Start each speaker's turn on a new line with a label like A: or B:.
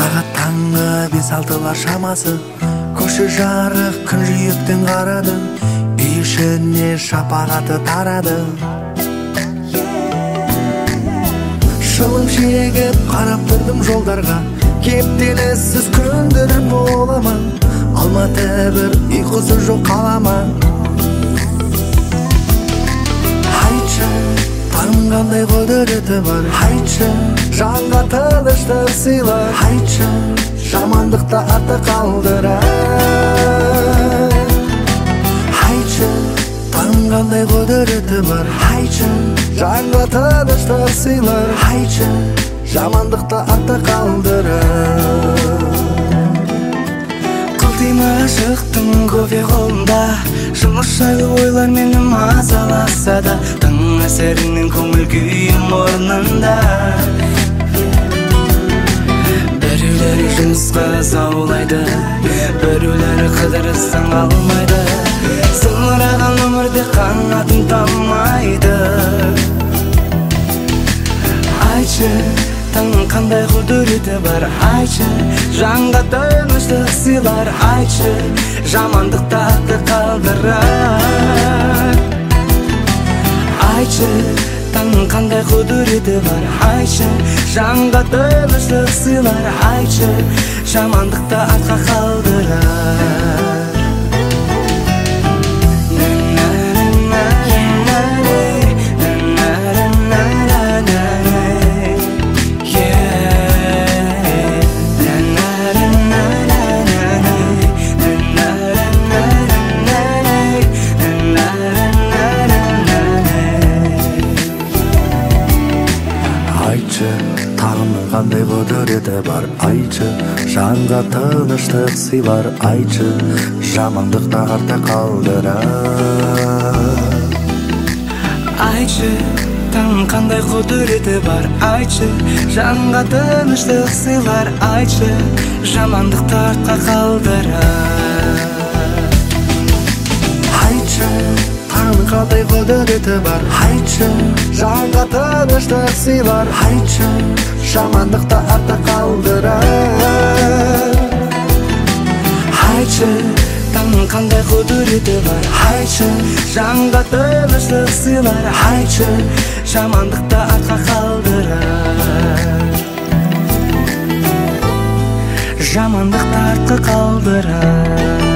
A: Сағат таңғы 5-6 шамасы, көші жарық, күн жиектен қарады, үй ішіне шапағаты тарады. Шылым шегіп қарап тұрдым жолдарға, кептеліссіз күндер бола ма? Алматы бір ұйқысы жоқ қала ма? Айтшы, таным қандай құдіреті бар? Айтшы, жанға тыныштық сыйлар? Айтшы, жамандықты артта қалдырар? Айтшы, таным қандай құдіреті бар? Айтшы, жанға тыныштық сыйлар? Айтшы, жамандықты артта қалдырар? Қылтима шықтым кофе қолымда, жұмыс жайлы ойлар мені мазаласа да, таң әсерінен көңіл күйім орнында. Біреулері жұмысқа заулайды, біреулері қыдырыстан қалмайды, зымыраған өмірде қанатын талмайды. Айтшы, таңның қандай құдіреті бар? Айтшы, жанға тыныштық сыйлар? Айтшы, жамандықты артта қалдырар? Айтшы, таңның қандай құдіреті бар? Айтшы, жанға тыныштық сыйлар? Айтшы, жамандықты артқа қалдырар? Тағымның қандай құдіреті бар? Айтшы, жанға тыныштық сыйлар? Айтшы, жамандықты артта қалдырар? Айтшы, тағымның қандай құдіреті бар? Айтшы, жанға тыныштық сыйлар? Айтшы, жамандықты артқа қалдырар? Айтшы, тағымның қандай құдіреті бар? Айтшы, жанға тыныштық сыйлар? Айтшы, жамандықты артта қалдырар? Айтшы, таңның қандай құдіреті бар? Айтшы, жанға тыныштық сыйлар? Айтшы, жамандықты артқа қалдырар? Жамандықты артқа қалдырар?